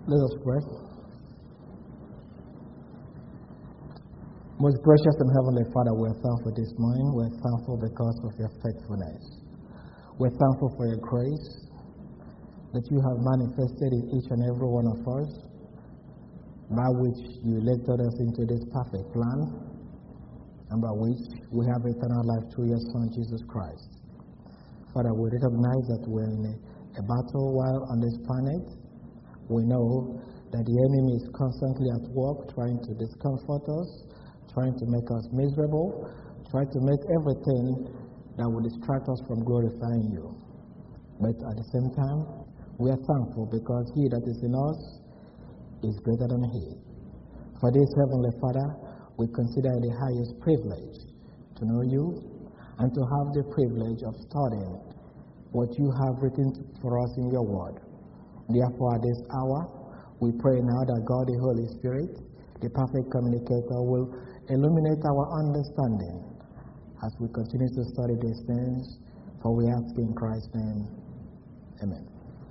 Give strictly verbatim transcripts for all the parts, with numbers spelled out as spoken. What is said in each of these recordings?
Let us pray. Most gracious and heavenly Father, we're thankful this morning. We're thankful because of your faithfulness. We're thankful for your grace that you have manifested in each and every one of us, by which you elected us into this perfect plan, and by which we have eternal life through your Son, Jesus Christ. Father, we recognize that we're in a, a battle while on this planet. We know that the enemy is constantly at work trying to discomfort us, trying to make us miserable, trying to make everything that will distract us from glorifying you. But at the same time, we are thankful because he that is in us is greater than he. For this, Heavenly Father, we consider it the highest privilege to know you and to have the privilege of studying what you have written for us in your word. Therefore, at this hour, we pray now that God, the Holy Spirit, the perfect communicator, will illuminate our understanding as we continue to study these things, for we ask in Christ's name. Amen.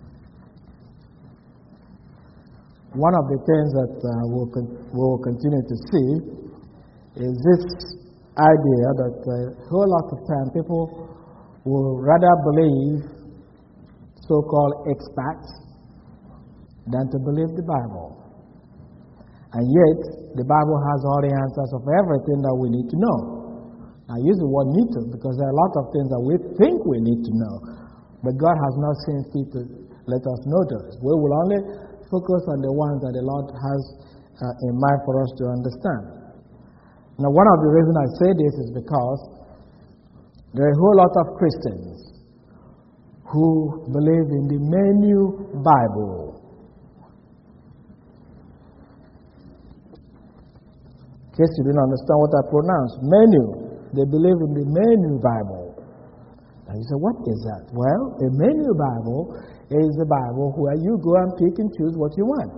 One of the things that uh, we'll, con- we'll continue to see is this idea that a whole lot of time people will rather believe so-called experts than to believe the Bible. And yet, the Bible has all the answers of everything that we need to know. I use the word need to because there are a lot of things that we think we need to know, but God has not seen fit to let us know those. We will only focus on the ones that the Lord has uh, in mind for us to understand. Now, one of the reasons I say this is because there are a whole lot of Christians who believe in the Menu Bible. In case you didn't understand what I pronounced, Menu. They believe in the Menu Bible. And you say, what is that? Well, a Menu Bible is a Bible where you go and pick and choose what you want.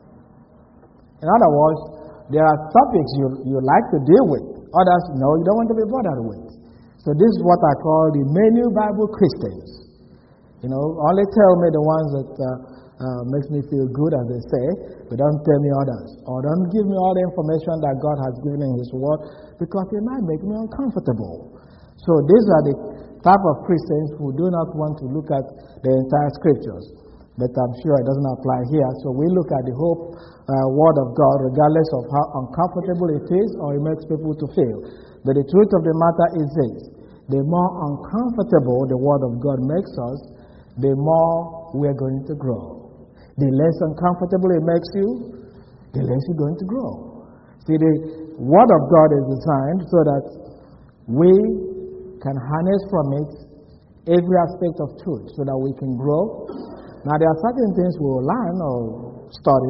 In other words, there are topics you, you like to deal with. Others, no, you don't want to be bothered with. So this is what I call the Menu Bible Christians. You know, only tell me the ones that uh, uh, makes me feel good, as they say, but don't tell me others. Or don't give me all the information that God has given in His Word, because it might make me uncomfortable. So these are the type of Christians who do not want to look at the entire Scriptures. But I'm sure it doesn't apply here. So we look at the whole uh, Word of God, regardless of how uncomfortable it is or it makes people to feel. But the truth of the matter is this: the more uncomfortable the Word of God makes us, the more we're going to grow. The less uncomfortable it makes you, the less you're going to grow. See, the Word of God is designed so that we can harness from it every aspect of truth so that we can grow. Now, there are certain things we will learn or study.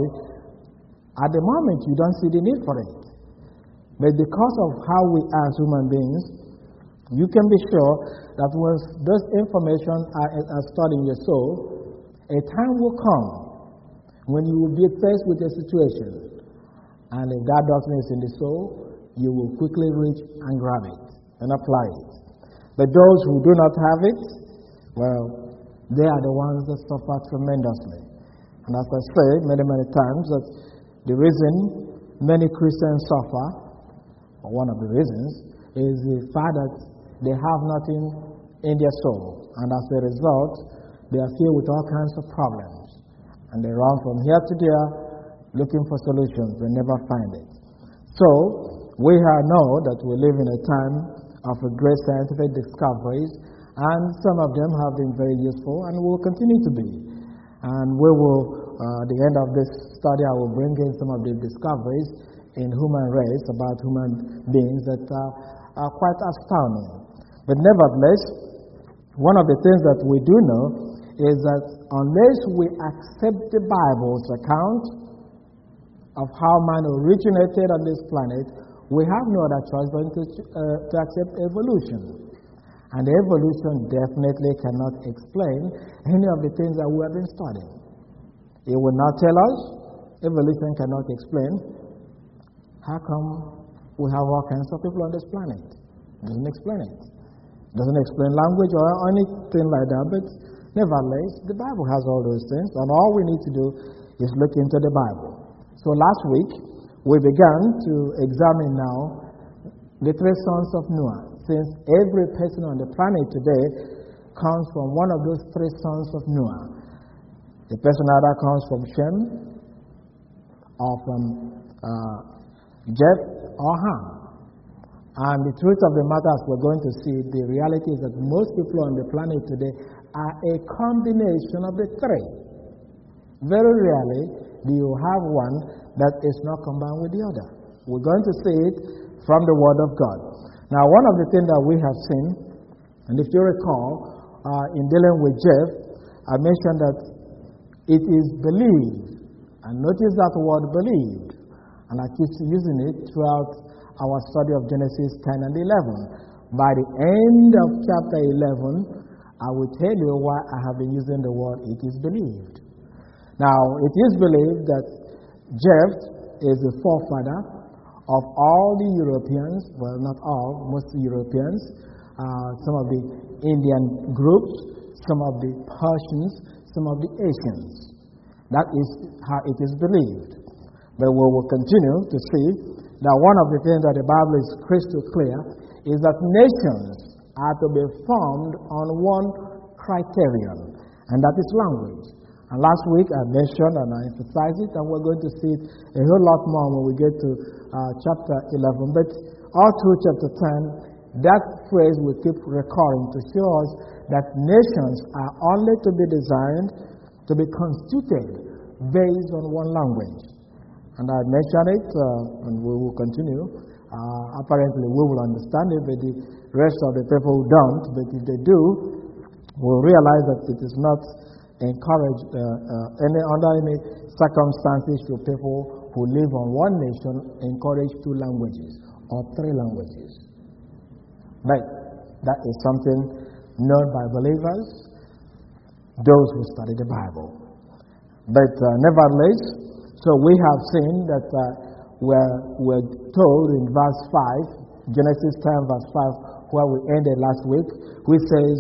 At the moment, you don't see the need for it. But because of how we are as human beings, you can be sure that once this information are, are stored in your soul, a time will come when you will be faced with a situation. And if that darkness is in the soul, you will quickly reach and grab it and apply it. But those who do not have it, well, they are the ones that suffer tremendously. And as I say many, many times, that the reason many Christians suffer, or one of the reasons, is the fact that they have nothing in their soul. And as a result, they are filled with all kinds of problems. And they run from here to there looking for solutions, but never find it. So, we know that we live in a time of a great scientific discoveries, and some of them have been very useful and will continue to be. And we will, uh, at the end of this study, I will bring in some of the discoveries in human race about human beings that uh, are quite astounding. But nevertheless, one of the things that we do know is that unless we accept the Bible's account of how man originated on this planet, we have no other choice but to, uh, to accept evolution. And evolution definitely cannot explain any of the things that we have been studying. It will not tell us, evolution cannot explain, how come we have all kinds of people on this planet? It doesn't explain it. It doesn't explain language or anything like that, but nevertheless, the Bible has all those things, and all we need to do is look into the Bible. So last week, we began to examine now the three sons of Noah, since every person on the planet today comes from one of those three sons of Noah. The person either comes from Shem, or from uh, Japheth, or Ham. And the truth of the matter, as we're going to see, the reality is that most people on the planet today are a combination of the three. Very rarely do you have one that is not combined with the other. We're going to see it from the Word of God. Now, one of the things that we have seen, and if you recall, uh, in dealing with Japheth, I mentioned that it is believed. And notice that word believed. And I keep using it throughout our study of Genesis ten and eleven. By the end of chapter eleven, I will tell you why I have been using the word it is believed. Now, it is believed that Japheth is the forefather of all the Europeans, well, not all, most Europeans, uh, some of the Indian groups, some of the Persians, some of the Asians. That is how it is believed. But we will continue to see that one of the things that the Bible is crystal clear is that nations are to be formed on one criterion, and that is language. And last week I mentioned and I emphasized it, and we're going to see it a whole lot more when we get to uh, chapter eleven. But all through chapter ten, that phrase will keep recurring to show us that nations are only to be designed to be constituted based on one language. And I mentioned it, uh, and we will continue. Uh, apparently, we will understand it, but the rest of the people don't. But if they do, we'll realize that it is not encouraged uh, uh, any, under any circumstances to people who live on one nation encourage two languages or three languages. But that is something known by believers, those who study the Bible. But uh, nevertheless, so we have seen that uh, we're, we're told in verse five, Genesis ten, verse five, where we ended last week, which says,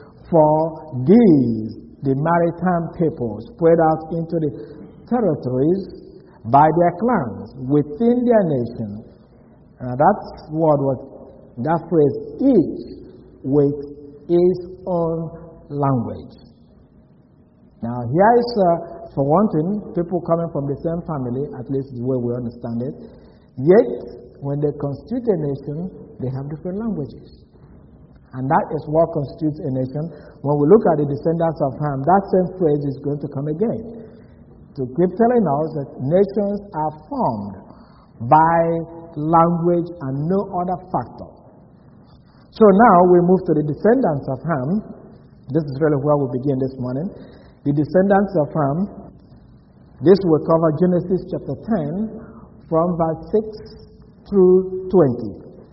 "For these, the maritime people, spread out into the territories by their clans, within their nation." Uh, that word was, that phrase, each with its own language. Now, here is, uh, for one thing, people coming from the same family, at least the way we understand it, yet, when they constitute a nation, they have different languages. And that is what constitutes a nation. When we look at the descendants of Ham, that same phrase is going to come again, to keep telling us that nations are formed by language and no other factor. So now we move to the descendants of Ham. This is really where we begin this morning. The descendants of Ham. This will cover Genesis chapter ten from verse six through twenty.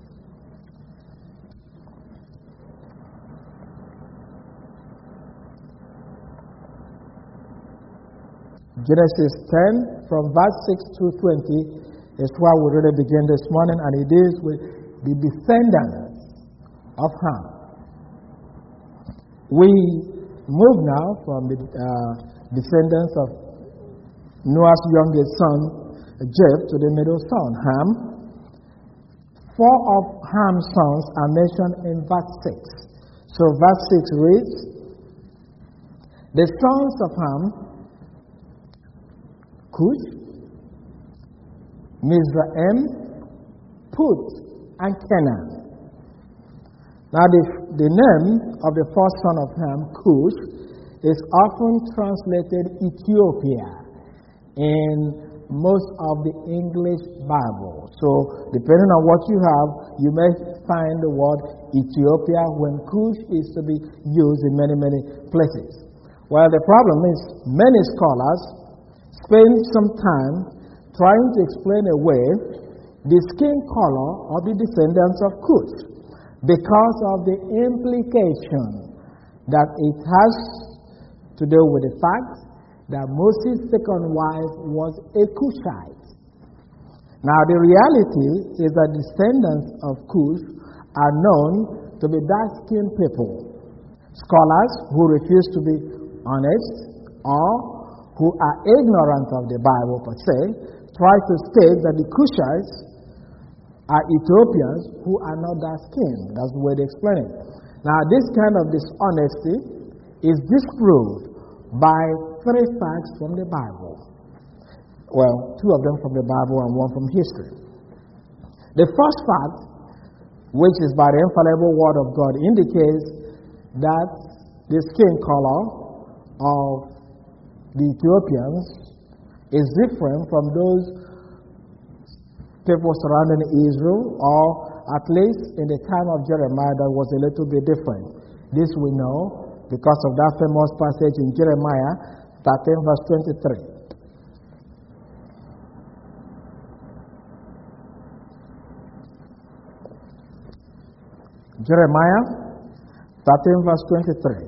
Genesis ten from verse six through twenty is where we really begin this morning, and it is with the descendants of Ham. We move now from the uh, descendants of Noah's youngest son, Japheth, to the middle son, Ham. Four of Ham's sons are mentioned in verse six. So verse six reads, "The sons of Ham, Cush, Mizraim, Put, and Canaan." Now the, the name of the first son of Ham, Cush, is often translated Ethiopia in most of the English Bible. So depending on what you have, you may find the word Ethiopia when Cush is to be used in many, many places. Well, the problem is many scholars spend some time trying to explain away the skin color of the descendants of Cush because of the implication that it has to do with the fact that Moses' second wife was a Cushite. Now, the reality is that descendants of Cush are known to be dark-skinned people. Scholars who refuse to be honest or who are ignorant of the Bible per se, try to state that the Cushites are Ethiopians who are not dark-skinned. That's the way they explain it. Now, this kind of dishonesty is disproved by three facts from the Bible. Well, two of them from the Bible and one from history. The first fact, which is by the infallible Word of God, indicates that the skin color of the Ethiopians is different from those people surrounding Israel, or at least in the time of Jeremiah, that was a little bit different. This we know because of that famous passage in Jeremiah thirteen, verse twenty-three. Jeremiah thirteen, verse twenty-three.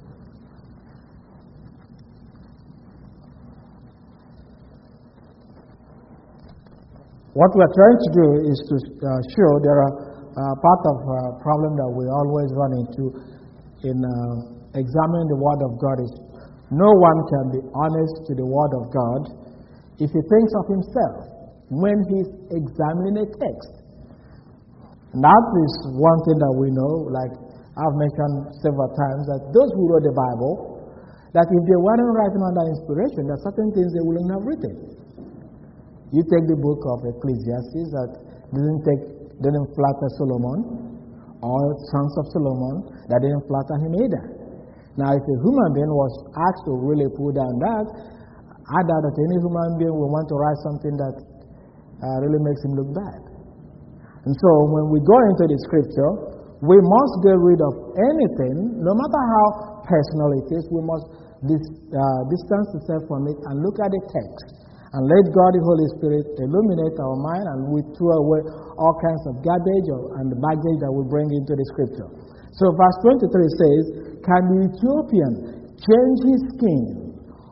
What we are trying to do is to uh, show there are uh, part of a uh, problem that we always run into in uh, examining the Word of God is no one can be honest to the Word of God if he thinks of himself when he's examining a text. And that is one thing that we know, like I've mentioned several times, that those who wrote the Bible, that if they weren't writing under inspiration, there are certain things they wouldn't have written. You take the book of Ecclesiastes that didn't take, didn't flatter Solomon, or Sons of Solomon that didn't flatter him either. Now, if a human being was asked to really put down that, I doubt that any human being will want to write something that uh, really makes him look bad. And so, when we go into the scripture, we must get rid of anything, no matter how personal it is, we must dis, uh, distance ourselves from it and look at the text. And let God, the Holy Spirit, illuminate our mind, and we throw away all kinds of garbage or, and baggage that we bring into the scripture. So verse twenty-three says, can the Ethiopian change his skin,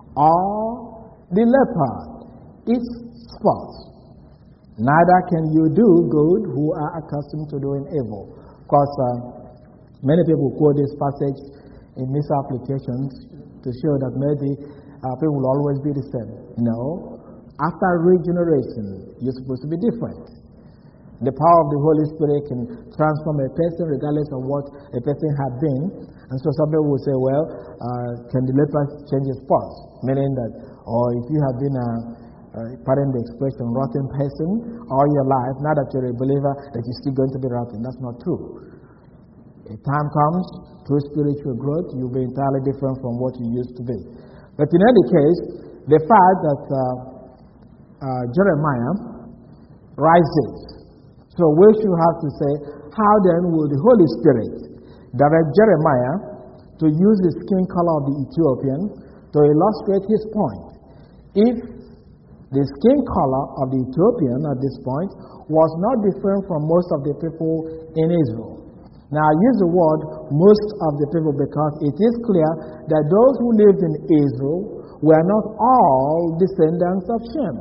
or the leopard its spots? Neither can you do good who are accustomed to doing evil. Of course, uh, many people quote this passage in misapplications to show that maybe uh, people will always be the same. No. After regeneration, you're supposed to be different. The power of the Holy Spirit can transform a person regardless of what a person had been. And so some people will say, well, uh, can the leper change his spots? Meaning that, or if you have been a, uh, pardon the expression, rotten person all your life, now that you're a believer, that you're still going to be rotten. That's not true. A time comes, through spiritual growth, you'll be entirely different from what you used to be. But in any case, the fact that uh, Uh, Jeremiah rises. So we should have to say, how then will the Holy Spirit direct Jeremiah to use the skin color of the Ethiopian to illustrate his point? If the skin color of the Ethiopian at this point was not different from most of the people in Israel. Now I use the word most of the people because it is clear that those who lived in Israel were not all descendants of Shem.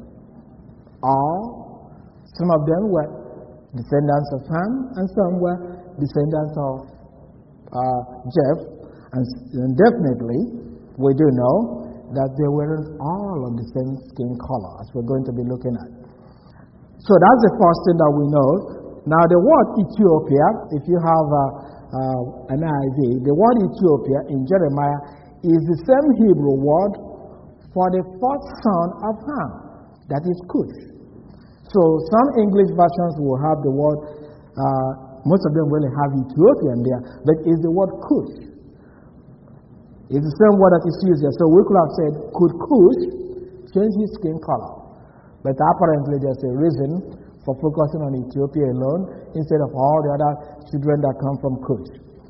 Or some of them were descendants of Ham, and some were descendants of uh, Jeff. And, and definitely, we do know that they weren't all of the same skin color, as we're going to be looking at. So that's the first thing that we know. Now, the word Ethiopia, if you have uh, uh, an I V, the word Ethiopia in Jeremiah is the same Hebrew word for the fourth son of Ham, that is Cush. So some English versions will have the word, uh, most of them really have Ethiopian there, but it's the word Cush. It's the same word that is used there. So we could have said, could Cush change his skin color? But apparently there's a reason for focusing on Ethiopia alone instead of all the other children that come from Cush.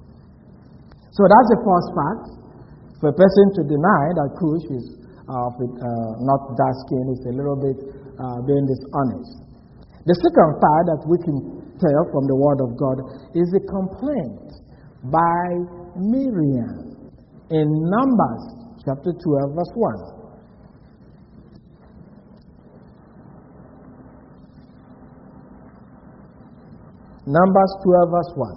So that's the first fact. For a person to deny that Cush is uh, uh, not dark skin is a little bit Uh, being dishonest. The second part that we can tell from the Word of God is the complaint by Miriam in Numbers chapter twelve, verse one. Numbers twelve, verse one.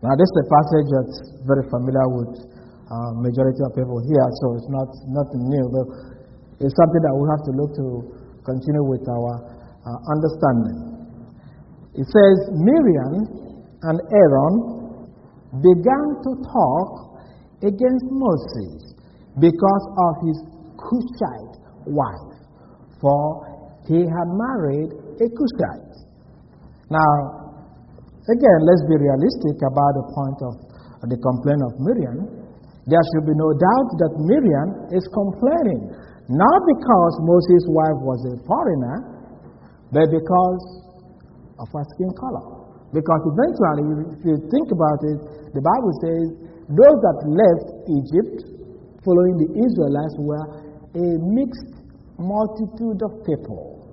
Now, this is a passage that's very familiar with uh, majority of people here, so it's not nothing new, but it's something that we have to look to continue with our uh, understanding. It says, Miriam and Aaron began to talk against Moses because of his Cushite wife, for he had married a Cushite. Now, again, let's be realistic about the point of the complaint of Miriam. There should be no doubt that Miriam is complaining, not because Moses' wife was a foreigner, but because of her skin color. Because eventually, if you think about it, the Bible says those that left Egypt following the Israelites were a mixed multitude of people.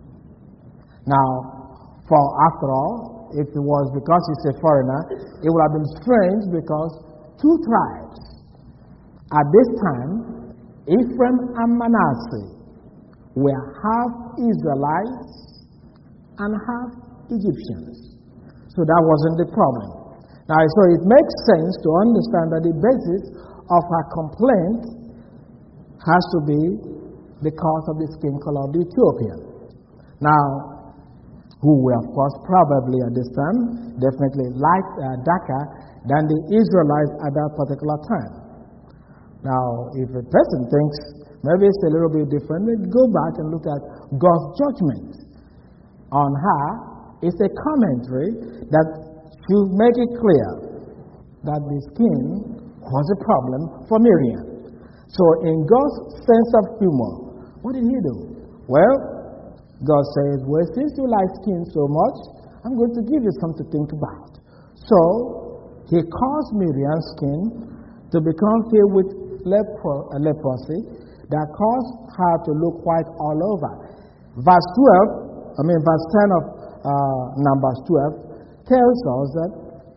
Now, for after all, if it was because he's a foreigner, it would have been strange because two tribes at this time, Ephraim and Manasseh, were half Israelites and half Egyptians. So that wasn't the problem. Now, so it makes sense to understand that the basis of her complaint has to be because of the skin color of the Ethiopian. Now, who were, of course, probably at this time, definitely light, uh, darker than the Israelites at that particular time. Now, if a person thinks maybe it's a little bit different, then go back and look at God's judgment on her. It's a commentary that should make it clear that the skin was a problem for Miriam. So, in God's sense of humor, what did he do? Well, God says, well, since you like skin so much, I'm going to give you something to think about. So, he caused Miriam's skin to become filled with lepro- uh, leprosy that caused her to look white all over. Verse twelve, I mean, verse ten of uh, Numbers twelve tells us that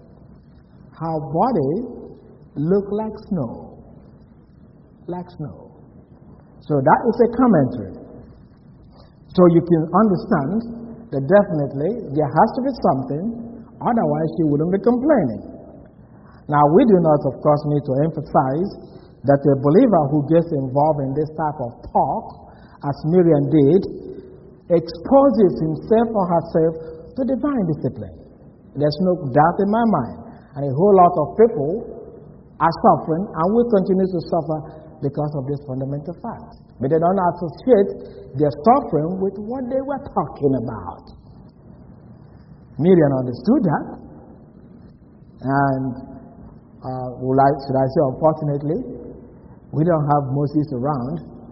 her body looked like snow. Like snow. So, that is a commentary. So you can understand that definitely there has to be something, otherwise she wouldn't be complaining. Now, we do not, of course, need to emphasize that a believer who gets involved in this type of talk, as Miriam did, exposes himself or herself to divine discipline. There's no doubt in my mind. And a whole lot of people are suffering and will continue to suffer because of this fundamental fact. But they don't associate their suffering with what they were talking about. Miriam understood that. And, uh, like, should I say, unfortunately, we don't have Moses around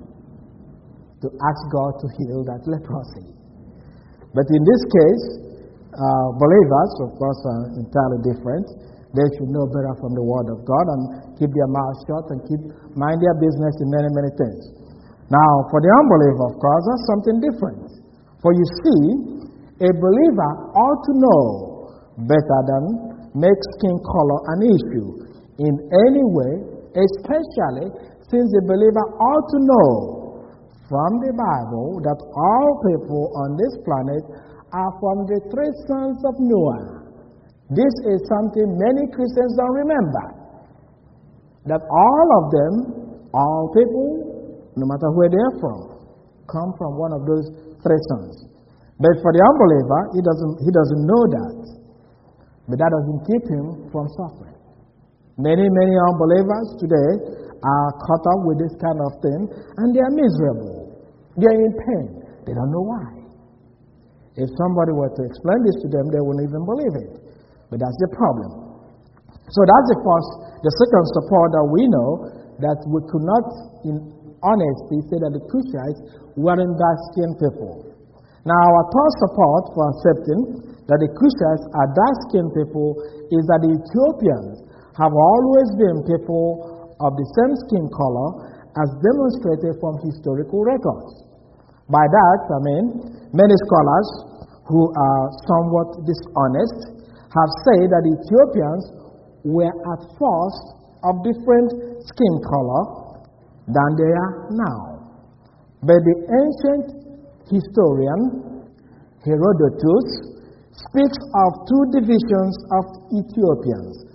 to ask God to heal that leprosy. But in this case, uh, believers, of course, are entirely different. They should know better from the Word of God and keep their mouth shut and keep mind their business in many, many things. Now, for the unbeliever, of course, that's something different. For you see, a believer ought to know better than make skin color an issue in any way, especially since the believer ought to know from the Bible that all people on this planet are from the three sons of Noah. This is something many Christians don't remember. That all of them, all people, no matter where they are from, come from one of those three sons. But for the unbeliever, he doesn't, he doesn't know that. But that doesn't keep him from suffering. Many, many unbelievers today are caught up with this kind of thing, and they are miserable. They are in pain. They don't know why. If somebody were to explain this to them, they wouldn't even believe it. But that's the problem. So that's the first, the second support that we know, that we could not, in honesty, say that the Cushites weren't dark-skinned people. Now, our third support for accepting that the Cushites are dark-skinned people is that the Ethiopians have always been people of the same skin color as demonstrated from historical records. By that, I mean, many scholars who are somewhat dishonest have said that the Ethiopians were at first of different skin color than they are now. But the ancient historian Herodotus speaks of two divisions of Ethiopians.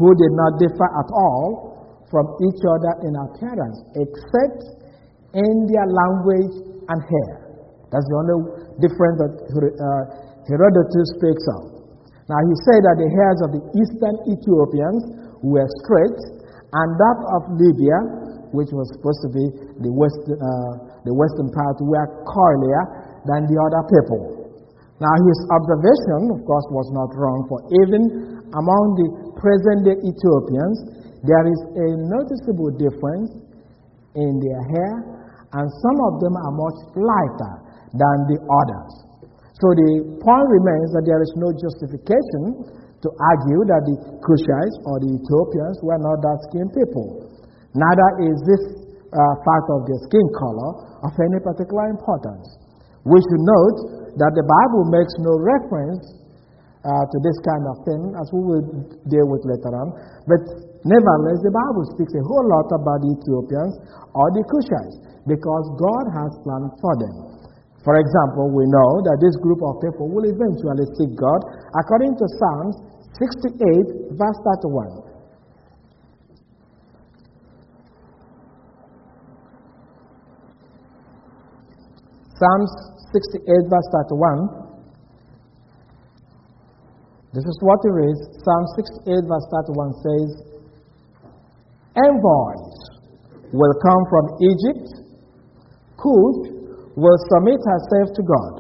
who did not differ at all from each other in appearance, except in their language and hair. That's the only difference that uh, Herodotus speaks of. Now he said that the hairs of the eastern Ethiopians were straight, and that of Libya, which was supposed to be the, west, uh, the western part, were curlier than the other people. Now his observation, of course, was not wrong, for even among the present-day Ethiopians, there is a noticeable difference in their hair, and some of them are much lighter than the others. So the point remains that there is no justification to argue that the Cushites or the Ethiopians were not dark-skinned people. Neither is this uh, fact of their skin color of any particular importance. We should note that the Bible makes no reference uh, to this kind of thing, as we will deal with later on. But nevertheless, the Bible speaks a whole lot about the Ethiopians or the Cushites, because God has planned for them. For example, we know that this group of people will eventually seek God, according to Psalms sixty-eight, verse thirty-one. Psalms sixty-eight, verse thirty-one. This is what it reads. Psalm sixty-eight, verse thirty-one says, envoys will come from Egypt, Cush will submit herself to God.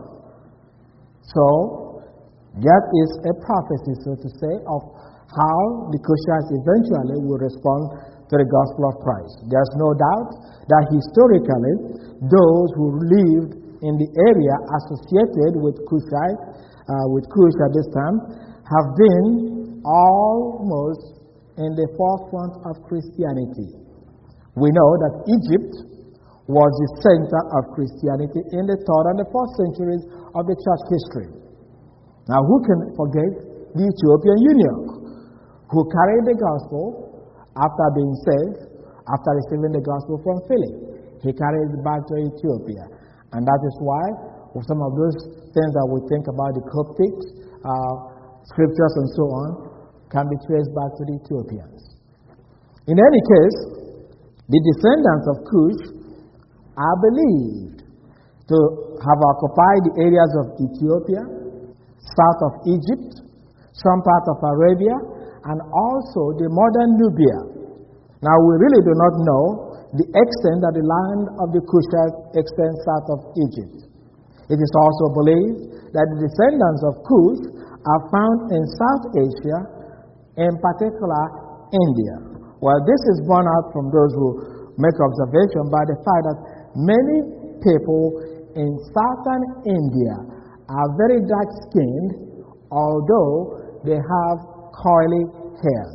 So, that is a prophecy, so to say, of how the Cushites eventually will respond to the gospel of Christ. There's no doubt that historically, those who lived in the area associated with Cushite, uh, with Cush at this time, have been almost in the forefront of Christianity. We know that Egypt was the center of Christianity in the third and the fourth centuries of the church history. Now, who can forget the Ethiopian eunuch who carried the gospel after being saved, after receiving the gospel from Philip? He carried it back to Ethiopia. And that is why some of those things that we think about the Coptic uh, scriptures and so on can be traced back to the Ethiopians. In any case, the descendants of Cush are believed to have occupied the areas of Ethiopia, south of Egypt, some part of Arabia, and also the modern Nubia. Now, we really do not know the extent that the land of the Cushites extends south of Egypt. It is also believed that the descendants of Cush are found in South Asia, in particular India. Well, this is borne out from those who make observation by the fact that many people in southern India are very dark-skinned, although they have curly hairs.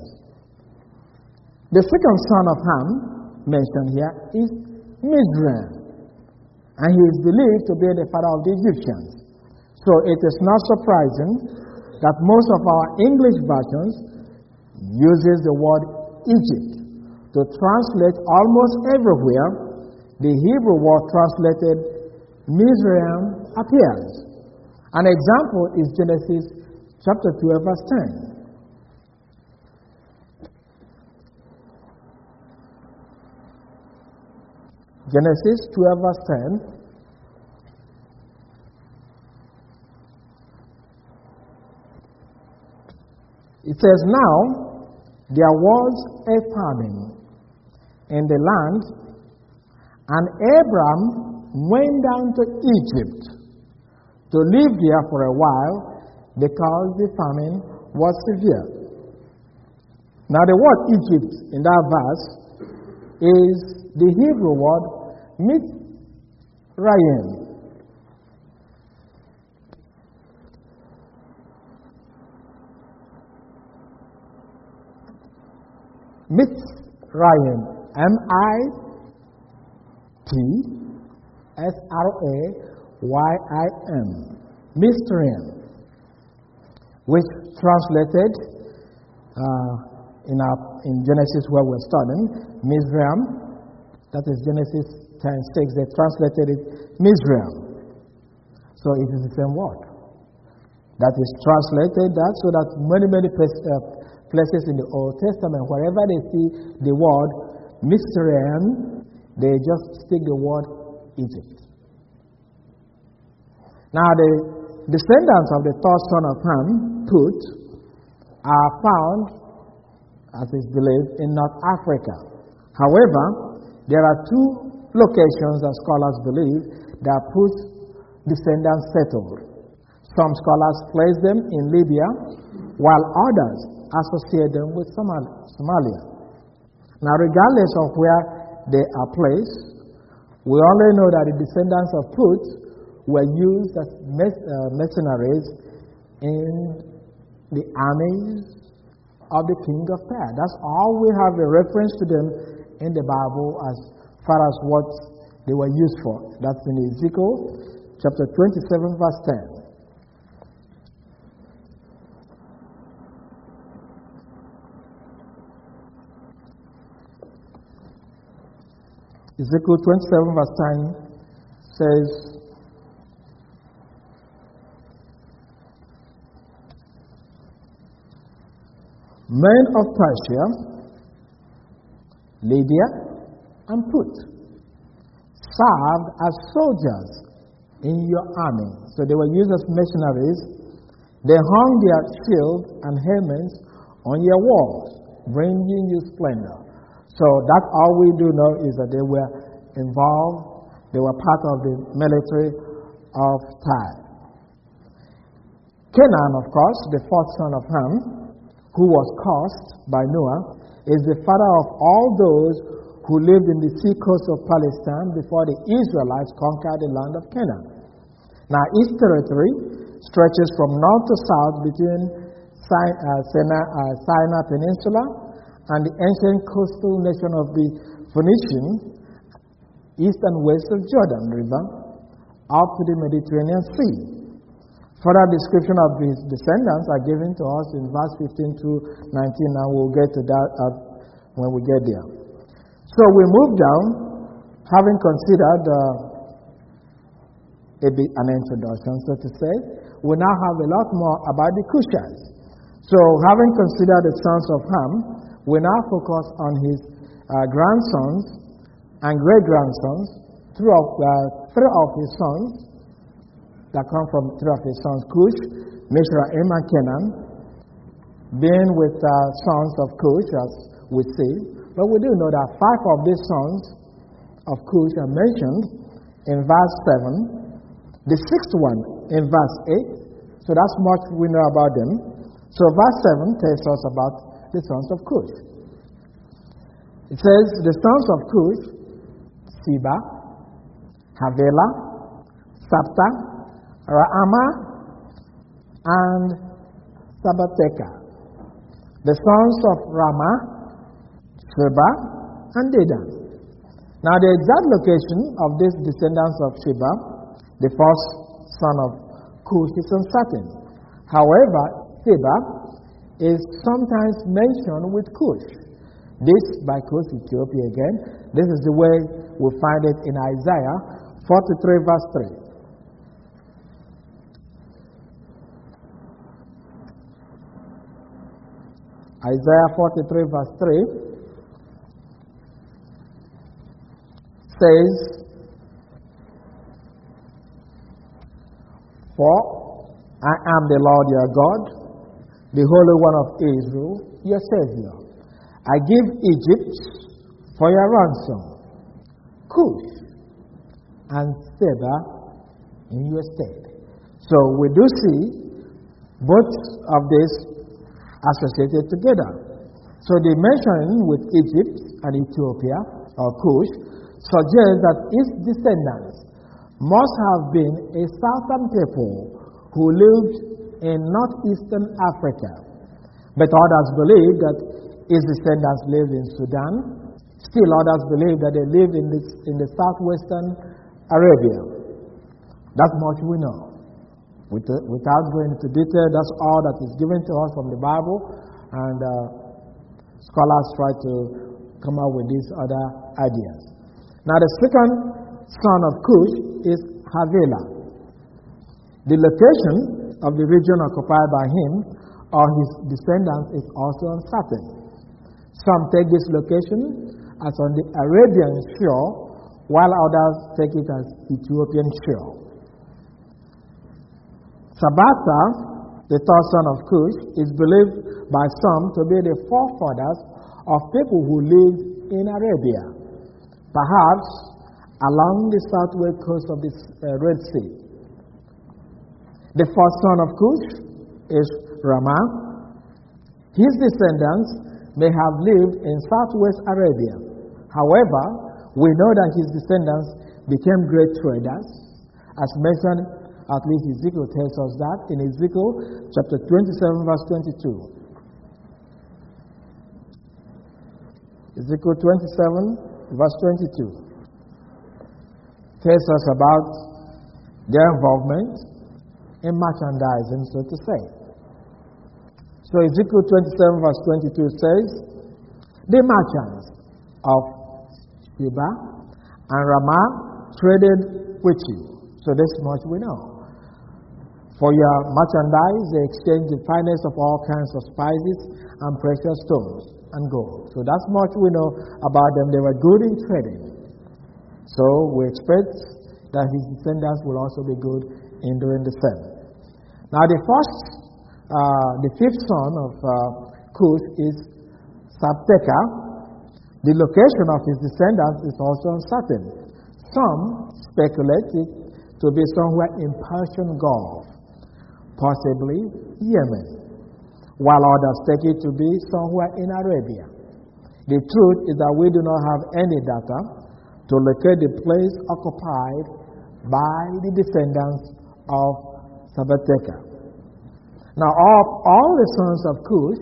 The second son of Ham mentioned here is Mizraim, and he is believed to be the father of the Egyptians. So it is not surprising that most of our English versions uses the word Egypt to translate almost everywhere the Hebrew word translated Mizraim appears. An example is Genesis chapter twelve, verse ten. Genesis twelve, verse ten. It says, now there was a famine in the land, and Abram went down to Egypt to live there for a while because the famine was severe. Now the word Egypt in that verse is the Hebrew word Mitzrayim. Mitzrayim. M I T S R A Y I M. Mitzrayim. Which translated uh, in, our, in Genesis where we're studying, Mizraim. That is Genesis ten six. They translated it Mizraim. So it is the same word. That is translated that so that many, many pers- uh, places in the Old Testament, wherever they see the word Mitzrayim, they just stick the word Egypt. Now, the descendants of the third son of Ham, Put, are found, as is believed, in North Africa. However, there are two locations that scholars believe that Put's descendants settled. Some scholars place them in Libya, while others associate them with Somalia. Now, regardless of where they are placed, we only know that the descendants of Put were used as mercenaries in the armies of the king of Tyre. That's all we have a reference to them in the Bible as far as what they were used for. That's in Ezekiel chapter twenty-seven, verse ten. Ezekiel twenty-seven, verse ten says, men of Persia, Lydia, and Put served as soldiers in your army. So they were used as mercenaries. They hung their shields and helmets on your walls, bringing you splendor. So that's all we do know is that they were involved, they were part of the military of Tyre. Canaan, of course, the fourth son of Ham, who was cursed by Noah, is the father of all those who lived in the sea coast of Palestine before the Israelites conquered the land of Canaan. Now, its territory stretches from north to south between Sinai Peninsula and the ancient coastal nation of the Phoenicians, east and west of Jordan River, up to the Mediterranean Sea. Further description of these descendants are given to us in verse fifteen to nineteen, and we'll get to that uh, when we get there. So we move down, having considered uh, a bit, an introduction, so to say. We now have a lot more about the Cushites. So having considered the sons of Ham, we now focus on his uh, grandsons and great-grandsons, three of, uh, three of his sons that come from three of his sons, Cush, Mizraim, and Canaan, being with uh, sons of Cush, as we see. But we do know that five of these sons of Cush are mentioned in verse seven, the sixth one in verse eight, so that's much we know about them. So verse seven tells us about the sons of Cush. It says, the sons of Cush, Seba, Havilah, Sabta, Raama, and Sabbateka. The sons of Rama, Sheba, and Dedan. Now the exact location of these descendants of Sheba, the first son of Cush, is uncertain. However, Sheba is sometimes mentioned with Cush. This by Cush, Ethiopia again. This is the way we find it in Isaiah forty-three, verse three. Isaiah forty-three, verse three says, for I am the Lord your God, the Holy One of Israel, your Savior. I give Egypt for your ransom, Cush and Seba in your stead. So we do see both of these associated together. So the mention with Egypt and Ethiopia, or Cush, suggests that its descendants must have been a southern people who lived in northeastern Africa. But others believe that its descendants lived in Sudan. Still others believe that they lived in, this, in the southwestern Arabia. That's much we know. With the, without going into detail, that's all that is given to us from the Bible, and uh, scholars try to come up with these other ideas. Now the second son of Cush is Havilah. The location of the region occupied by him or his descendants is also uncertain. Some take this location as on the Arabian shore, while others take it as Ethiopian shore. Sabata, the third son of Cush, is believed by some to be the forefathers of people who lived in Arabia, perhaps along the southwest coast of the uh, Red Sea. The first son of Cush is Ramah. His descendants may have lived in southwest Arabia. However, we know that his descendants became great traders, as mentioned, at least Ezekiel tells us that in Ezekiel chapter twenty-seven, verse twenty-two. Ezekiel twenty-seven, verse twenty-two tells us about their involvement in merchandising, so to say. So Ezekiel twenty-seven, verse twenty-two says, the merchants of Sheba and Ramah traded with you. So this much we know. For your merchandise, they exchanged the finest of all kinds of spices and precious stones and gold. So that's much we know about them. They were good in trading. So we expect that his descendants will also be good in doing the same. Now the first, uh, the fifth son of uh, Cush is Sabteka. The location of his descendants is also uncertain. Some speculate it to be somewhere in Persian Gulf, possibly Yemen, while others take it to be somewhere in Arabia. The truth is that we do not have any data to locate the place occupied by the descendants of Sabteka. Now, of all the sons of Cush,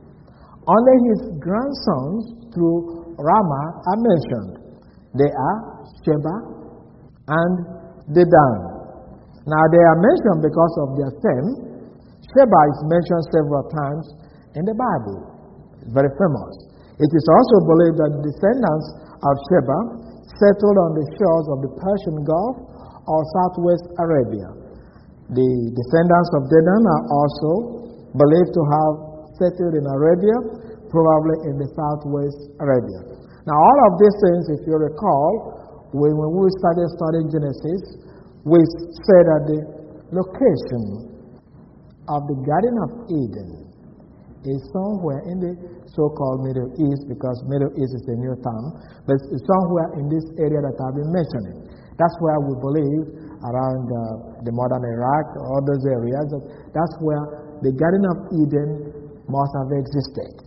only his grandsons through Ramah are mentioned. They are Sheba and Dedan. Now, they are mentioned because of their fame. Sheba is mentioned several times in the Bible. It's very famous. It is also believed that the descendants of Sheba settled on the shores of the Persian Gulf or southwest Arabia. The descendants of Dedan are also believed to have settled in Arabia, probably in the southwest Arabia. Now, all of these things, if you recall, when, when we started studying Genesis, we said that the location of the Garden of Eden is somewhere in the so-called Middle East, because Middle East is a new term, but it's somewhere in this area that I've been mentioning. That's where we believe, around uh, the modern Iraq, all those areas, that that's where the Garden of Eden must have existed.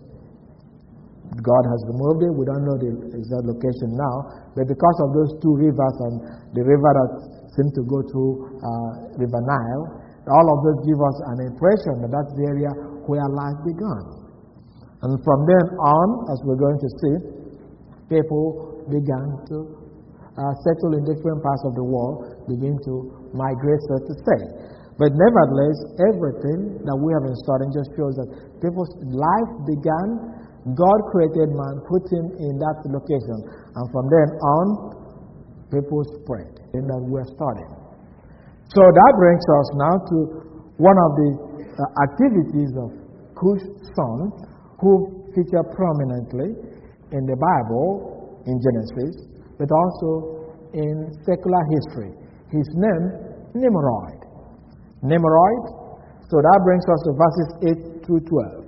God has removed it. We don't know the exact location now, but because of those two rivers and the river that seems to go through uh, River Nile, all of those give us an impression that that's the area where life began. And from then on, as we're going to see, people began to uh, settle in different parts of the world, begin to migrate, so to say. But nevertheless, everything that we have been studying just shows that people's life began. God created man, put him in that location, and from then on, people spread in that we're studying. So that brings us now to one of the uh, activities of Cush's son, who feature prominently in the Bible, in Genesis, but also in secular history. His name, Nimrod. Nimrod. So that brings us to verses eight through twelve.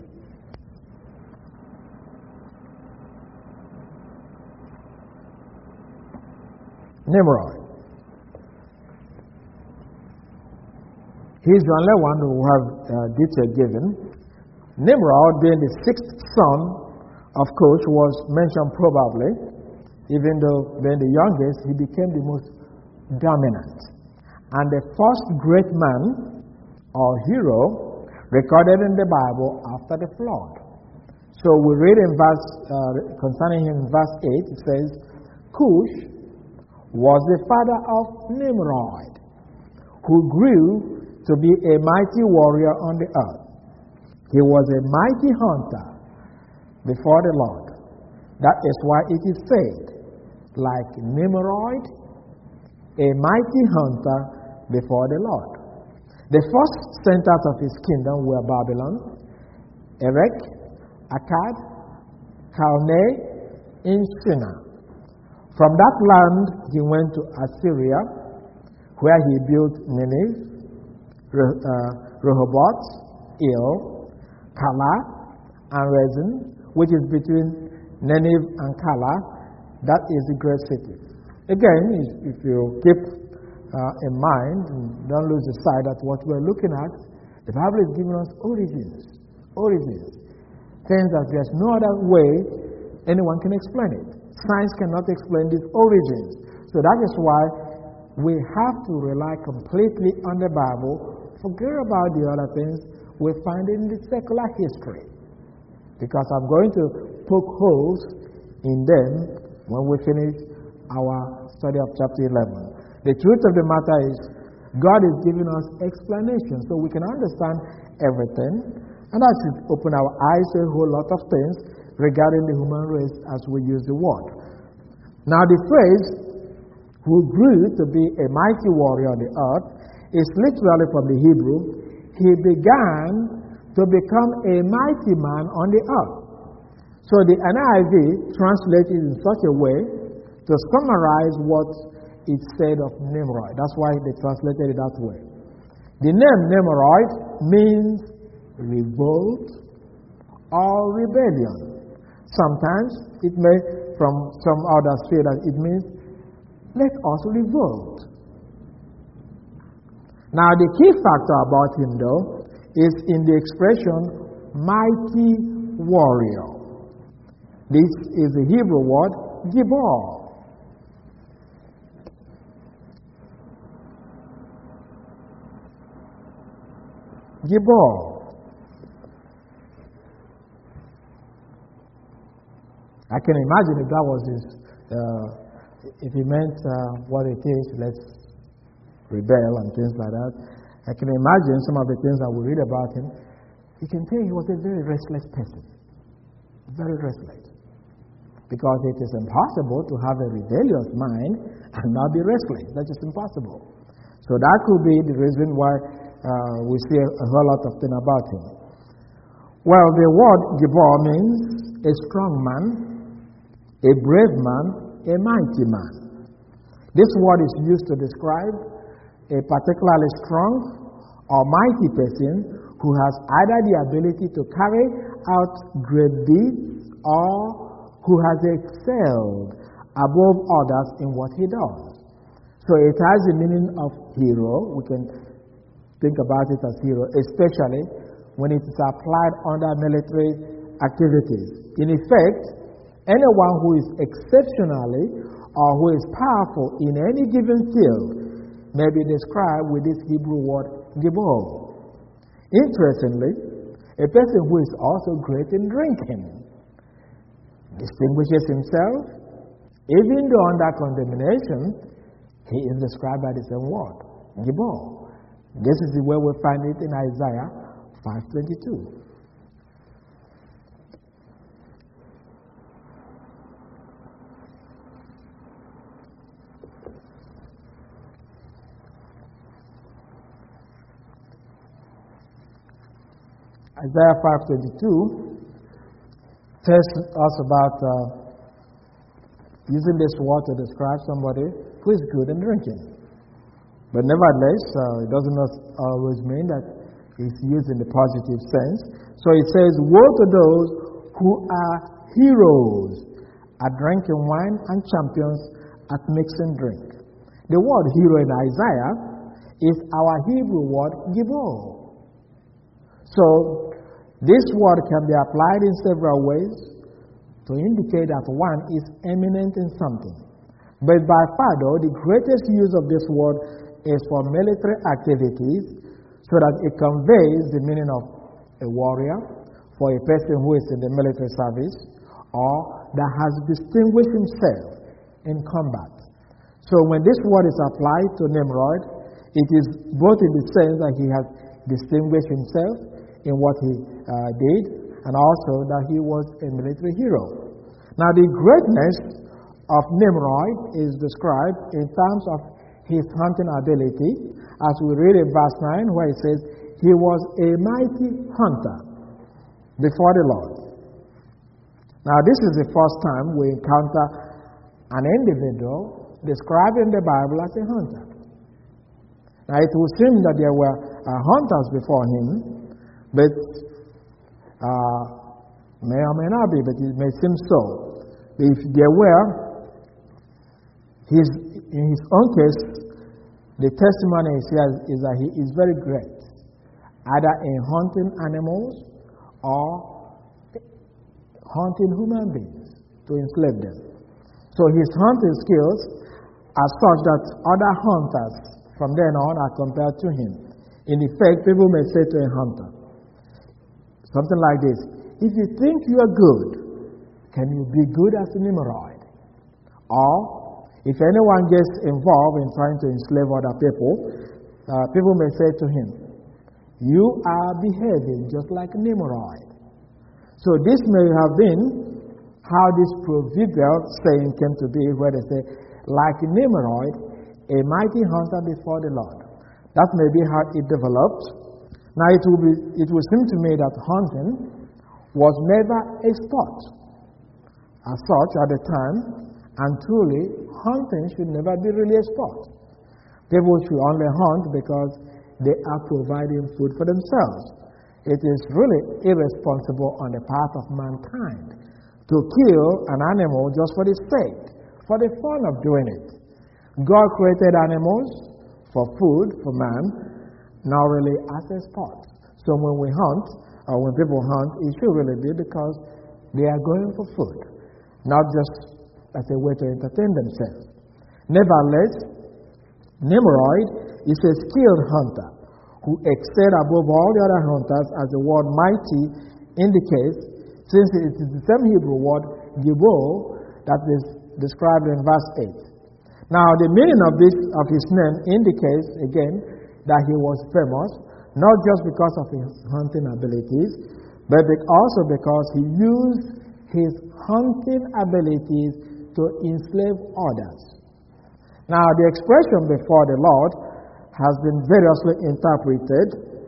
Nimrod. He's the only one who have uh, detail given. Nimrod, being the sixth son of Cush, was mentioned probably, even though being the youngest, he became the most dominant. And the first great man or hero recorded in the Bible after the flood. So we read in verse, uh, concerning him in verse eight, it says, Cush was the father of Nimrod, who grew to be a mighty warrior on the earth. He was a mighty hunter before the Lord. That is why it is said, like Nimrod, a mighty hunter before the Lord. The first centers of his kingdom were Babylon, Erech, Akkad, Calneh, in Shinar. From that land he went to Assyria, where he built Nineveh, Rehoboth, Il, Calah, and Rezin, which is between Nineveh and Calah. That is the great city. Again, if you keep uh, in mind, and don't lose the sight at what we're looking at, the Bible is giving us origins. Origins. Things that there's no other way anyone can explain it. Science cannot explain these origins. So that is why we have to rely completely on the Bible, forget about the other things we find in the secular history. Because I'm going to poke holes in them when we finish our study of chapter eleven. The truth of the matter is, God is giving us explanations so we can understand everything, and that should open our eyes to a whole lot of things regarding the human race as we use the word. Now, the phrase, who grew to be a mighty warrior on the earth, is literally from the Hebrew, he began to become a mighty man on the earth. So the N I V translated in such a way to summarize what it said of Nimrod. That's why they translated it that way. The name Nimrod means revolt or rebellion. Sometimes it may, from some others say that it means let us revolt. Now the key factor about him though is in the expression mighty warrior. This is the Hebrew word Gibor. Gibor. I can imagine if that was his, uh, if he meant uh, what it is, let's rebel and things like that. I can imagine some of the things that we read about him. You can tell he was a very restless person. Very restless. Because it is impossible to have a rebellious mind and not be restless. That is impossible. So that could be the reason why uh, we see a, a whole lot of things about him. Well, the word Gibor means a strong man, a brave man, a mighty man. This word is used to describe a particularly strong or mighty person who has either the ability to carry out great deeds or who has excelled above others in what he does. So it has the meaning of hero. We can think about it as hero, especially when it is applied under military activities. In effect, anyone who is exceptionally or who is powerful in any given field may be described with this Hebrew word Gibor. Interestingly, a person who is also great in drinking distinguishes himself, even though under condemnation, he is described by the same word, Gibor. This is the way we find it in Isaiah five twenty-two. Isaiah five twenty-two tells us about uh, using this word to describe somebody who is good in drinking. But nevertheless, uh, it doesn't always mean that it's used in the positive sense. So it says, woe to those who are heroes at drinking wine and champions at mixing drink. The word hero in Isaiah is our Hebrew word Gibor. So, this word can be applied in several ways to indicate that one is eminent in something. But by far, though, the greatest use of this word is for military activities, so that it conveys the meaning of a warrior, for a person who is in the military service, or that has distinguished himself in combat. So when this word is applied to Nimrod, it is both in the sense that he has distinguished himself in what he uh, did, and also that he was a military hero. Now the greatness of Nimrod is described in terms of his hunting ability, as we read in verse nine, where it says, he was a mighty hunter. before the Lord. Now, this is the first time we encounter an individual described in the Bible as a hunter. Now, it would seem that there were uh, hunters before him, but uh, may or may not be, but it may seem so. If there were, his, in his own case, the testimony is, is that he is very great, either in hunting animals or hunting human beings to enslave them. So his hunting skills are such that other hunters from then on are compared to him. In effect, people may say to a hunter something like this: if you think you are good, can you be good as a Nimrod? Or if anyone gets involved in trying to enslave other people, uh, people may say to him, you are behaving just like Nimrod. So this may have been how this proverbial saying came to be, where they say, like Nimrod, a mighty hunter before the Lord. That may be how it developed. Now it will, be, it will seem to me that hunting was never a sport as such at the time, and truly, hunting should never be really a sport. People should only hunt because they are providing food for themselves. It is really irresponsible on the part of mankind to kill an animal just for the sake, for the fun of doing it. God created animals for food, for man, not really as a sport. So when we hunt, or when people hunt, it should really be because they are going for food, not just as a way to entertain themselves. Nevertheless, Nimrod is a skilled hunter who excelled above all the other hunters, as the word mighty indicates, since it is the same Hebrew word, Gibor, that is described in verse eight. Now, the meaning of this of his name indicates, again, that he was famous, not just because of his hunting abilities, but also because he used his hunting abilities to enslave others. Now, the expression before the Lord has been variously interpreted.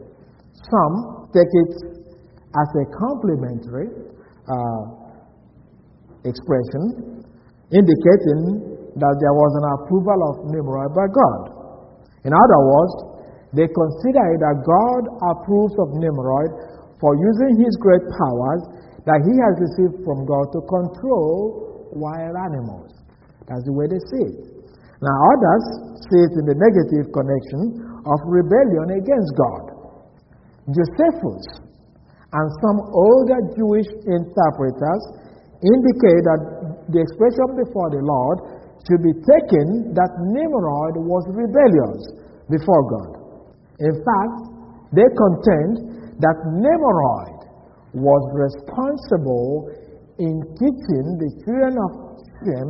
Some take it as a complimentary uh, expression, indicating that there was an approval of Nimrod by God. In other words, they consider it that God approves of Nimrod for using his great powers that he has received from God to control wild animals. That's the way they see it. Now, others see it in the negative connection of rebellion against God. Josephus and some older Jewish interpreters indicate that the expression before the Lord should be taken that Nimrod was rebellious before God. In fact, they contend that Nimrod was responsible in teaching the children of Shem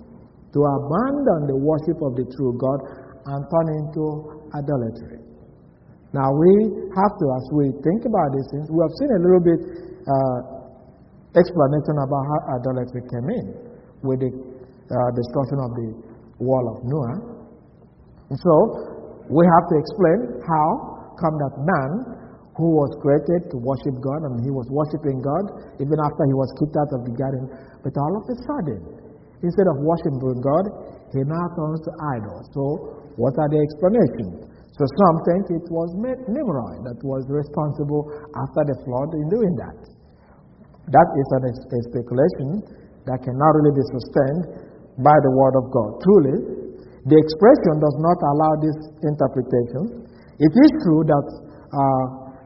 to abandon the worship of the true God and turn into idolatry. Now, we have to, as we think about these things, we have seen a little bit uh, explanation about how idolatry came in with the uh, destruction of the wall of Noah. And so, we have to explain how come that man who was created to worship God, and he was worshiping God even after he was kicked out of the garden, but all of a sudden, instead of worshiping God, he now turns to idols. So, what are the explanations? So some think it was Nimrod that was responsible after the flood in doing that. That is an, a speculation that cannot really be sustained by the Word of God. Truly, the expression does not allow this interpretation. It is true that, uh,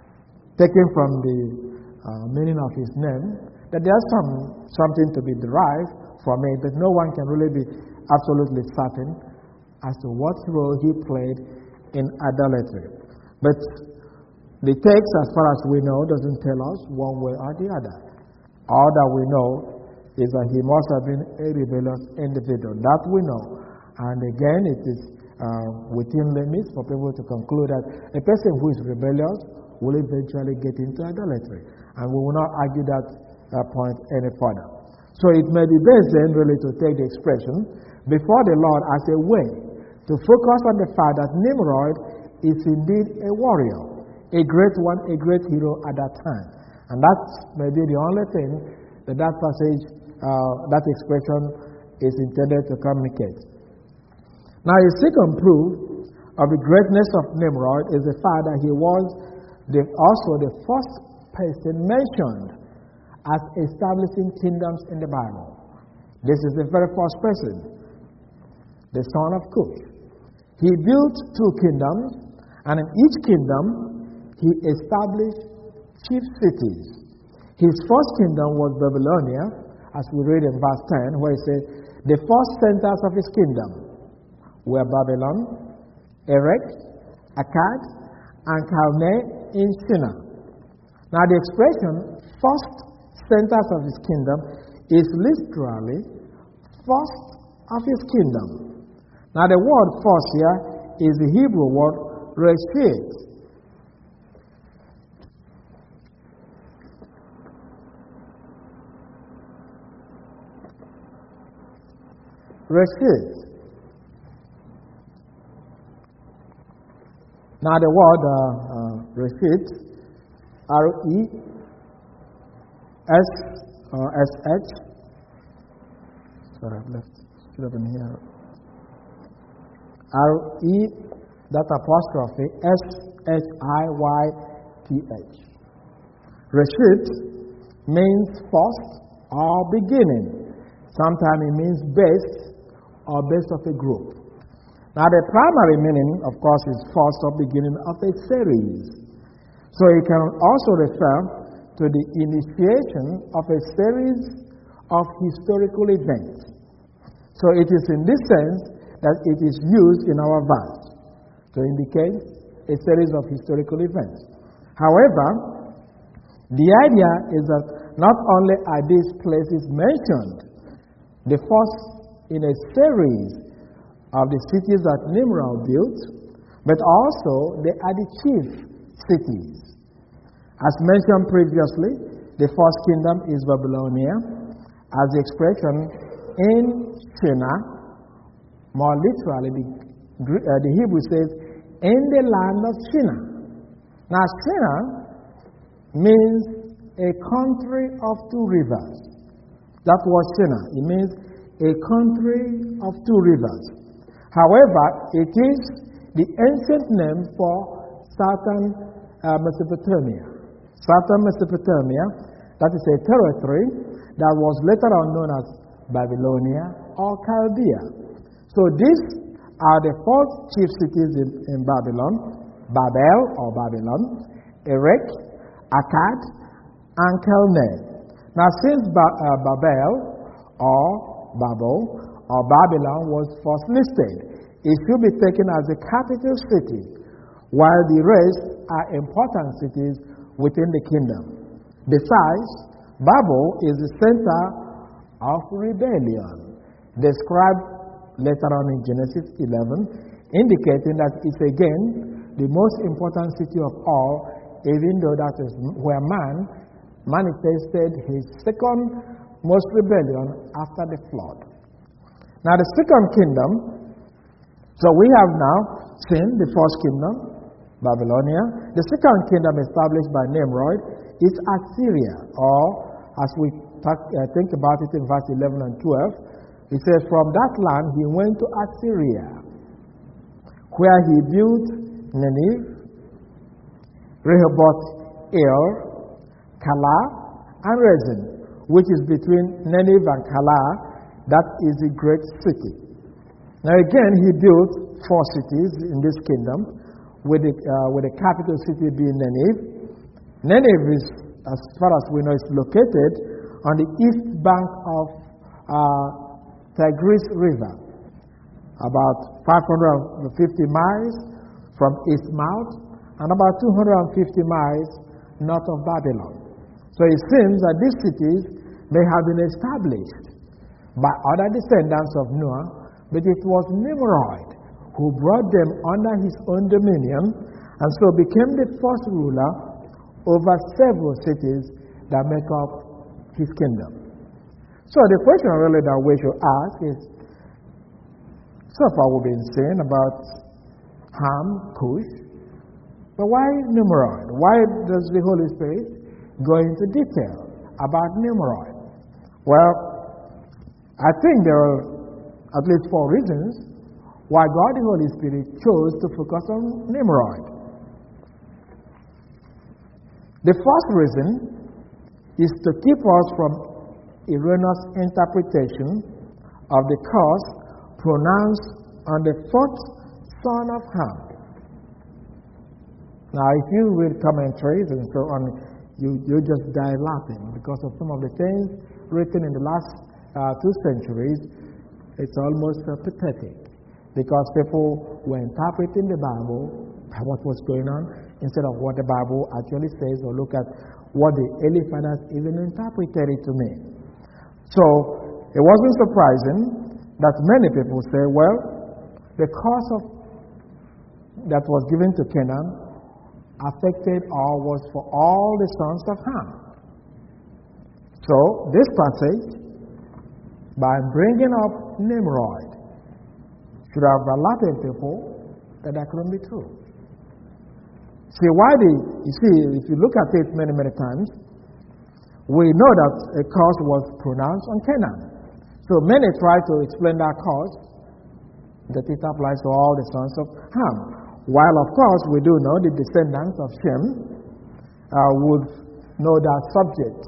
taken from the uh, meaning of his name, that there's some, something to be derived from it, but no one can really be absolutely certain as to what role he played in idolatry. But the text, as far as we know, doesn't tell us one way or the other. All that we know is that he must have been a rebellious individual. That we know. And again, it is uh, within limits for people to conclude that a person who is rebellious will eventually get into idolatry. And we will not argue that uh, point any further. So it may be best then really to take the expression before the Lord as a way to focus on the fact that Nimrod is indeed a warrior, a great one, a great hero at that time. And that may be the only thing that that passage, uh, that expression is intended to communicate. Now, a second proof of the greatness of Nimrod is the fact that he was the, also the first person mentioned as establishing kingdoms in the Bible. This is the very first person, the son of Cush. He built two kingdoms, and in each kingdom, he established chief cities. His first kingdom was Babylonia, as we read in verse ten, where it says, the first centers of his kingdom were Babylon, Erech, Akkad, and Calneh in Shinar. Now, the expression first centers of his kingdom is literally first of his kingdom. Now, the word first here is the Hebrew word reshit. Reshit. Now, the word uh, uh, reshit, R E S uh, S H. Sorry, I've left. Should have been here. R E, that apostrophe, S H I Y T H. Reshit means first or beginning. Sometimes it means base or base of a group. Now, the primary meaning, of course, is first or beginning of a series. So it can also refer to the initiation of a series of historical events. So it is in this sense that it is used in our verse to indicate a series of historical events. However, the idea is that not only are these places mentioned, the first in a series of the cities that Nimrod built, but also they are the chief cities. As mentioned previously, the first kingdom is Babylonia, as the expression in Shinar. More literally, the, uh, the Hebrew says, in the land of Shinar. Now, Shinar means a country of two rivers. That was Shinar. It means a country of two rivers. However, it is the ancient name for southern uh, Mesopotamia. Southern Mesopotamia, that is a territory that was later on known as Babylonia or Chaldea. So these are the four chief cities in, in Babylon: Babel or Babylon, Erech, Akkad, and Calneh. Now, since ba- uh, Babel or Babel or Babylon was first listed, it should be taken as a capital city, while the rest are important cities within the kingdom. Besides, Babel is the center of rebellion, described later on in Genesis eleven, indicating that it's again the most important city of all, even though that is where man manifested his second most rebellion after the flood. Now, the second kingdom, so we have now seen the first kingdom, Babylonia. The second kingdom established by Nimrod is Assyria, or as we talk, uh, think about it in verse eleven and twelve, it says, from that land he went to Assyria, where he built Nineveh, Rehoboth, Ir, Calah, and Rezin, which is between Nineveh and Calah. That is a great city. Now again, he built four cities in this kingdom, with the, uh, with the capital city being Nineveh. Nineveh is, as far as we know, is located on the east bank of uh, Tigris River, about five hundred fifty miles from its mouth and about two hundred fifty miles north of Babylon. So it seems that these cities may have been established by other descendants of Noah, but it was Nimrod who brought them under his own dominion and so became the first ruler over several cities that make up his kingdom. So the question really that we should ask is, so far we've been saying about Ham, Cush, but why Nimrod? Why does the Holy Spirit go into detail about Nimrod. Well, I think there are at least four reasons why God the Holy Spirit chose to focus on Nimrod. The first reason is to keep us from erroneous interpretation of the curse pronounced on the fourth son of Ham. Now, if you read commentaries and so on, you, you just die laughing because of some of the things written in the last uh, two centuries. It's almost uh, pathetic because people were interpreting the Bible by what was going on instead of what the Bible actually says, or look at what the early fathers even interpreted it to mean. So, it wasn't surprising that many people say, well, the curse of, that was given to Canaan affected or was for all the sons of Ham. So, this passage, by bringing up Nimrod, should have alerted people that that couldn't be true. See, why the, you see, if you look at it many, many times, we know that a curse was pronounced on Canaan. So many try to explain that curse, that it applies to all the sons of Ham. While, of course, we do know the descendants of Shem uh, would know that subject,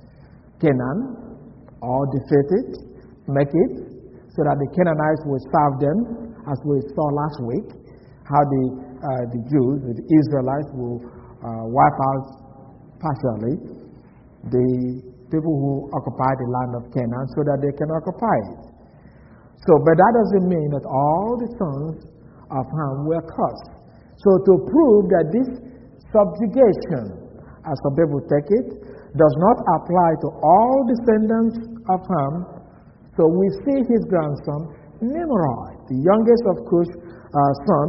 Canaan, or defeat it, make it, so that the Canaanites would serve them, as we saw last week, how the, uh, the Jews, the Israelites, will uh, wipe out partially the people who occupy the land of Canaan so that they can occupy it. So, but that doesn't mean that all the sons of Ham were cursed. So, to prove that this subjugation, as some people take it, does not apply to all descendants of Ham, so we see his grandson, Nimrod, the youngest of Cush, uh, son,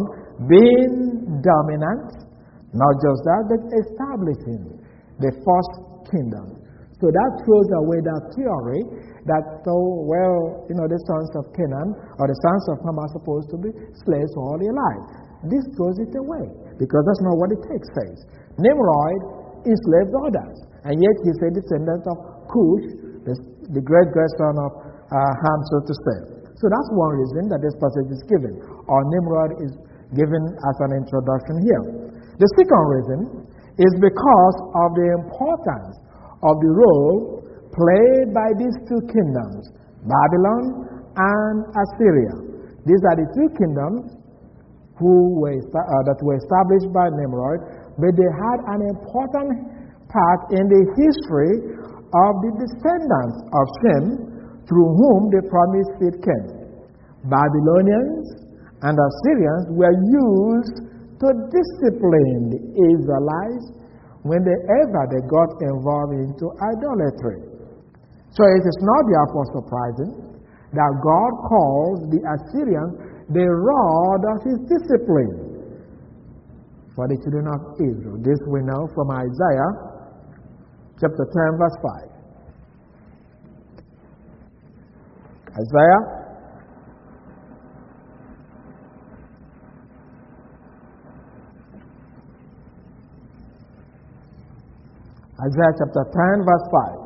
being dominant, not just that, but establishing the first kingdom. So that throws away that theory that, oh, well, you know, the sons of Canaan or the sons of Ham are supposed to be slaves all their life. This throws it away because that's not what the text says. Nimrod enslaved others, and yet he's a descendant of Cush, the, the great grandson of uh, Ham, so to say. So that's one reason that this passage is given, or Nimrod is given as an introduction here. The second reason is because of the importance of the role played by these two kingdoms, Babylon and Assyria. These are the two kingdoms who were, uh, that were established by Nimrod, but they had an important part in the history of the descendants of Shem, through whom the promised seed came. Babylonians and Assyrians were used to discipline the Israelites whenever they got involved into idolatry. So it is not therefore surprising that God calls the Assyrians the rod of his discipline for the children of Israel. This we know from Isaiah chapter ten, verse five. Isaiah Isaiah chapter ten, verse five.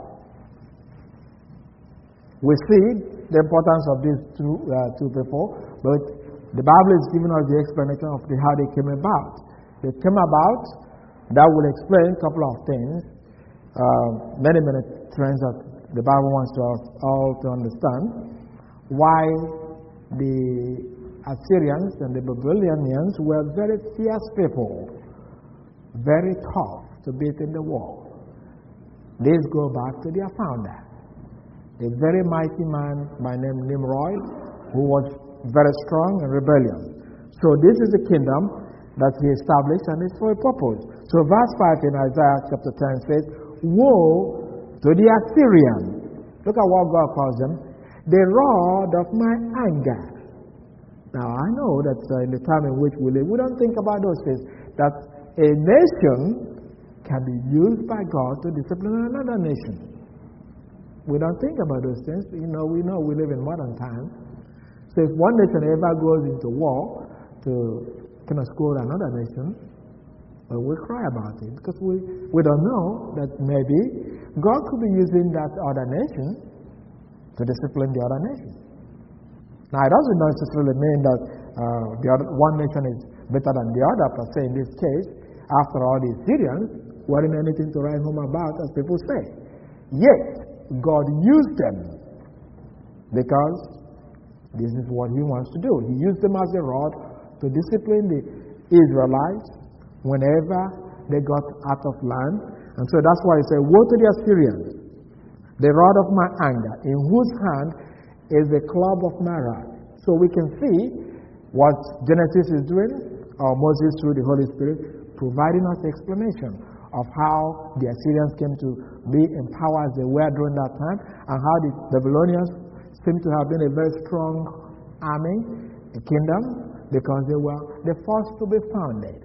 We see the importance of these two, uh, two people, but the Bible is giving us the explanation of the, how they came about. They came about, that will explain a couple of things, uh, many, many trends that the Bible wants us all to understand. Why the Assyrians and the Babylonians were very fierce people, very tough to beat in the war. These go back to their founder, a very mighty man by name Nimrod, who was very strong and rebellious. So this is a kingdom that he established, and it's for a purpose. So verse five in Isaiah chapter ten says, "Woe to the Assyrian." Look at what God calls them. "The rod of my anger." Now I know that uh, in the time in which we live, we don't think about those things. That a nation can be used by God to discipline another nation. We don't think about those things. You know, we know we live in modern times. So if one nation ever goes into war to kind of score another nation, But we cry about it because we, we don't know that maybe God could be using that other nation to discipline the other nation. Now, it doesn't necessarily mean that uh, the other, one nation is better than the other, per se, in this case. After all, the Syrians weren't anything to write home about, as people say. Yet, God used them because this is what He wants to do. He used them as a rod to discipline the Israelites whenever they got out of land. And so that's why He said, "Woe to the Assyrians, the rod of my anger, in whose hand is the club of my wrath." So we can see what Genesis is doing, or Moses through the Holy Spirit, providing us explanation of how the Assyrians came to be in power as they were during that time, and how the Babylonians seem to have been a very strong army, a kingdom, because they were the first to be founded.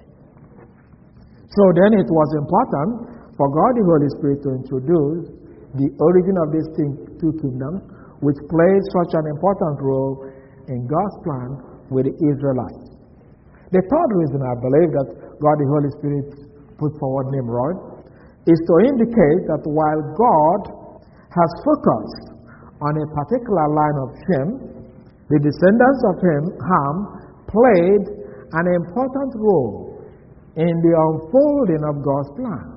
So then it was important for God the Holy Spirit to introduce the origin of these two kingdoms, which played such an important role in God's plan with the Israelites. The third reason I believe that God the Holy Spirit put forward Nimrod is to indicate that while God has focused on a particular line of Shem, the descendants of him, Ham, played an important role in the unfolding of God's plan.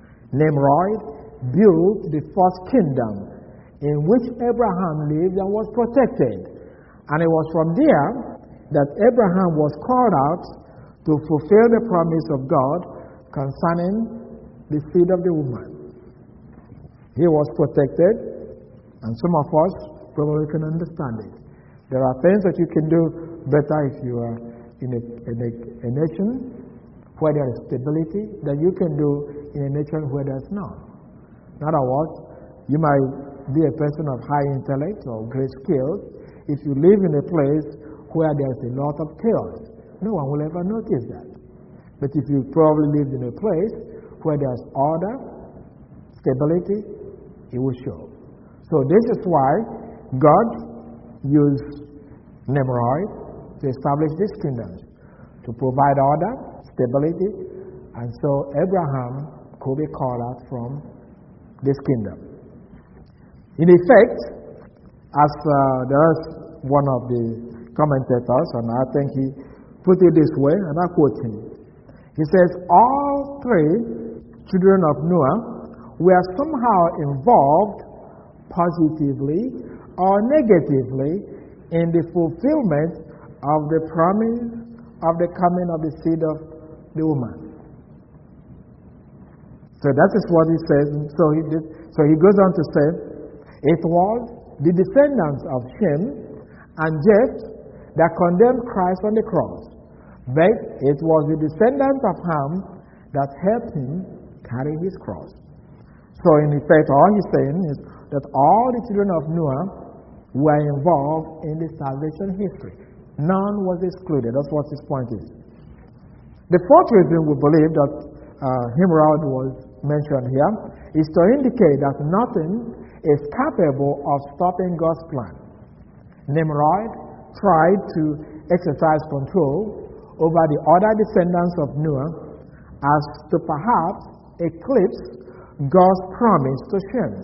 Nimrod built the first kingdom in which Abraham lived and was protected. And it was from there that Abraham was called out to fulfill the promise of God concerning the seed of the woman. He was protected, and some of us probably can understand it. There are things that you can do better if you are in a, in a, a nation where there is stability than you can do in a nation where there's none. In other words, you might be a person of high intellect or great skills. If you live in a place where there's a lot of chaos, no one will ever notice that. But if you probably lived in a place where there's order, stability, it will show. So this is why God used Nimrod to establish these kingdoms, to provide order, stability, and so Abraham could be called out from this kingdom. In effect, as uh, there's one of the commentators, and I think he put it this way, and I quote him. He says, all three children of Noah were somehow involved positively or negatively in the fulfillment of the promise of the coming of the seed of the woman. So that is what he says. So he, did, so he goes on to say, it was the descendants of Shem and Japheth that condemned Christ on the cross. But it was the descendants of Ham that helped him carry his cross. So in effect, all he's saying is that all the children of Noah were involved in the salvation history. None was excluded. That's what his point is. The fourth reason we believe that uh, Nimrod was mentioned here is to indicate that nothing is capable of stopping God's plan. Nimrod tried to exercise control over the other descendants of Noah as to perhaps eclipse God's promise to Shem.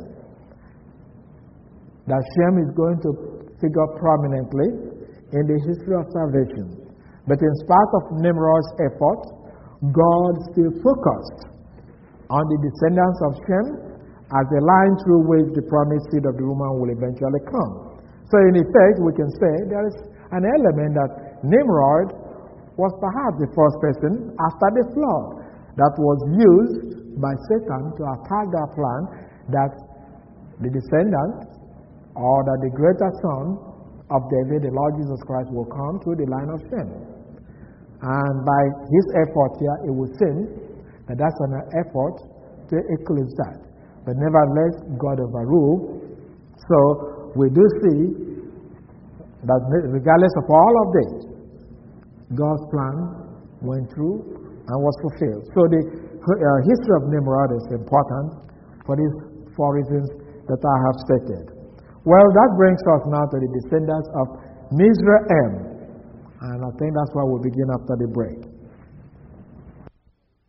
That Shem is going to figure prominently in the history of salvation. But in spite of Nimrod's effort, God still focused on the descendants of Shem as the line through which the promised seed of the woman will eventually come. So in effect, we can say there is an element that Nimrod was perhaps the first person after the flood that was used by Satan to attack their plan that the descendant or that the greater son of David, the Lord Jesus Christ, will come through the line of Shem. And by his effort here, it would seem that that's an effort to eclipse that. But nevertheless, God overruled. So we do see that regardless of all of this, God's plan went through and was fulfilled. So the uh, history of Nimrod is important for these four reasons that I have stated. Well, that brings us now to the descendants of Mizraim. And I think that's where we'll begin after the break.